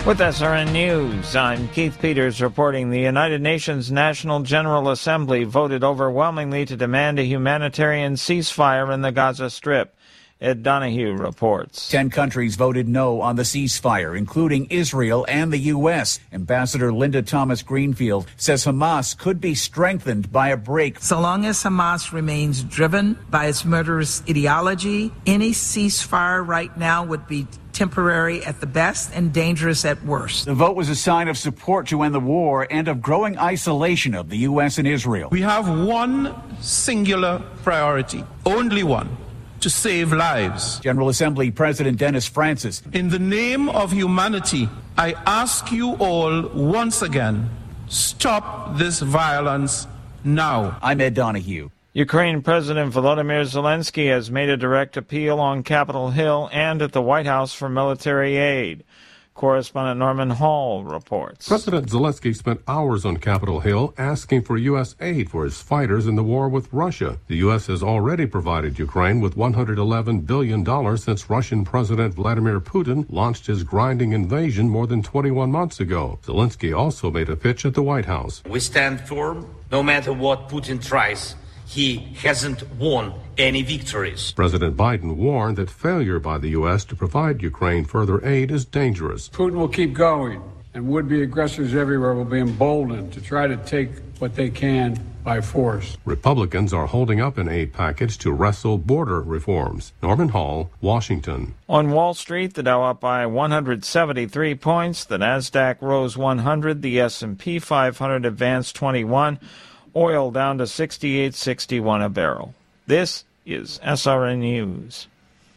With SRN News, I'm Keith Peters reporting the United Nations National General Assembly voted overwhelmingly to demand a humanitarian ceasefire in the Gaza Strip. Ed Donahue reports. 10 countries voted no on the ceasefire, including Israel and the U.S. Ambassador Linda Thomas-Greenfield says Hamas could be strengthened by a break. So long as Hamas remains driven by its murderous ideology, any ceasefire right now would be temporary at the best and dangerous at worst. The vote was a sign of support to end the war and of growing isolation of the U.S. and Israel. We have one singular priority, only one: to save lives. General Assembly President Dennis Francis. In the name of humanity, I ask you all once again, stop this violence now. I'm Ed Donahue. Ukraine President Volodymyr Zelensky has made a direct appeal on Capitol Hill and at the White House for military aid. Correspondent Norman Hall reports. President Zelensky spent hours on Capitol Hill asking for U.S. aid for his fighters in the war with Russia. The U.S. has already provided Ukraine with $111 billion since Russian President Vladimir Putin launched his grinding invasion more than 21 months ago. Zelensky also made a pitch at the White House. We stand firm no matter what Putin tries. He hasn't won any victories. President Biden warned that failure by the U.S. to provide Ukraine further aid is dangerous. Putin will keep going, and would-be aggressors everywhere will be emboldened to try to take what they can by force. Republicans are holding up an aid package to wrestle border reforms. Norman Hall, Washington. On Wall Street, the Dow up by 173 points, the Nasdaq rose 100, the S&P 500 advanced 21. Oil down to $68.61 a barrel. This is SRN News.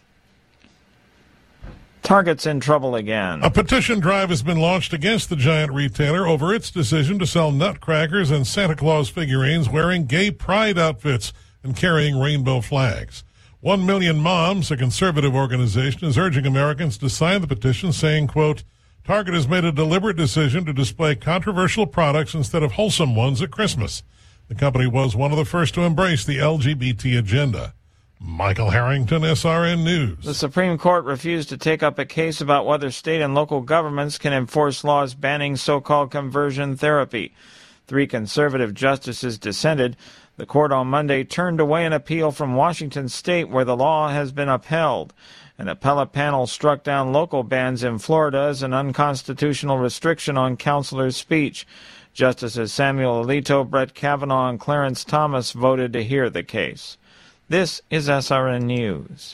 Target's in trouble again. A petition drive has been launched against the giant retailer over its decision to sell nutcrackers and Santa Claus figurines wearing gay pride outfits and carrying rainbow flags. 1 Million Moms, a conservative organization, is urging Americans to sign the petition saying, quote, Target has made a deliberate decision to display controversial products instead of wholesome ones at Christmas. The company was one of the first to embrace the LGBT agenda. Michael Harrington, SRN News. The Supreme Court refused to take up a case about whether state and local governments can enforce laws banning so-called conversion therapy. 3 conservative justices dissented. The court on Monday turned away an appeal from Washington state where the law has been upheld. An appellate panel struck down local bans in Florida as an unconstitutional restriction on counselors' speech. Justices Samuel Alito, Brett Kavanaugh, and Clarence Thomas voted to hear the case. This is SRN News.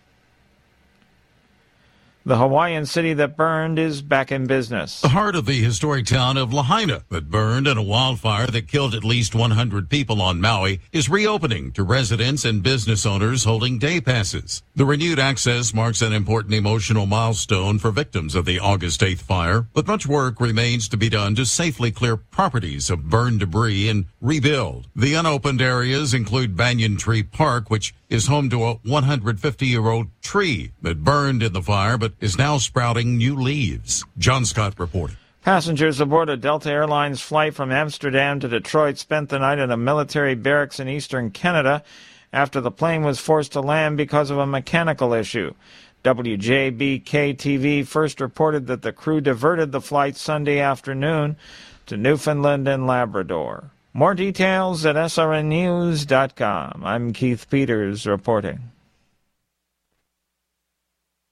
The Hawaiian city that burned is back in business. The heart of the historic town of Lahaina that burned in a wildfire that killed at least 100 people on Maui is reopening to residents and business owners holding day passes. The renewed access marks an important emotional milestone for victims of the August 8th fire, but much work remains to be done to safely clear properties of burned debris and rebuild. The unopened areas include Banyan Tree Park, which is home to a 150-year-old tree that burned in the fire but is now sprouting new leaves. John Scott reported. Passengers aboard a Delta Airlines flight from Amsterdam to Detroit spent the night in a military barracks in eastern Canada after the plane was forced to land because of a mechanical issue. WJBK-TV first reported that the crew diverted the flight Sunday afternoon to Newfoundland and Labrador. More details at srnnews.com. I'm Keith Peters reporting.